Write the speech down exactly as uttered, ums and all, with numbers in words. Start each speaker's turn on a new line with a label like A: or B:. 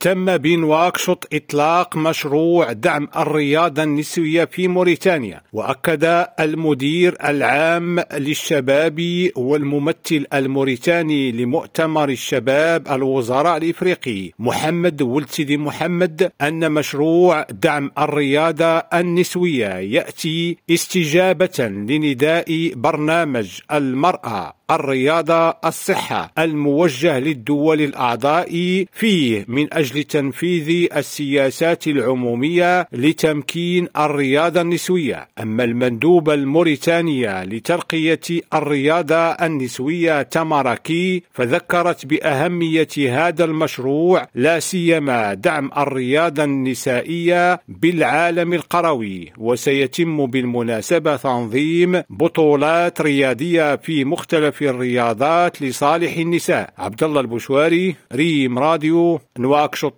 A: تم بنواكشوط إطلاق مشروع دعم الرياضة النسوية في موريتانيا. وأكد المدير العام للشباب والممثل الموريتاني لمؤتمر الشباب الوزراء الإفريقي محمد ولد سيدي محمد أن مشروع دعم الرياضة النسوية يأتي استجابة لنداء برنامج المرأة الرياضة الصحة الموجه للدول الأعضاء فيه من أجل تنفيذ السياسات العمومية لتمكين الرياضة النسوية. أما المندوب الموريتانية لترقية الرياضة النسوية تماركي فذكرت بأهمية هذا المشروع لا سيما دعم الرياضة النسائية بالعالم القروي. وسيتم بالمناسبة تنظيم بطولات رياضية في مختلف الرياضات لصالح النساء. عبد الله البشواري، ريم راديو، نواكشوط.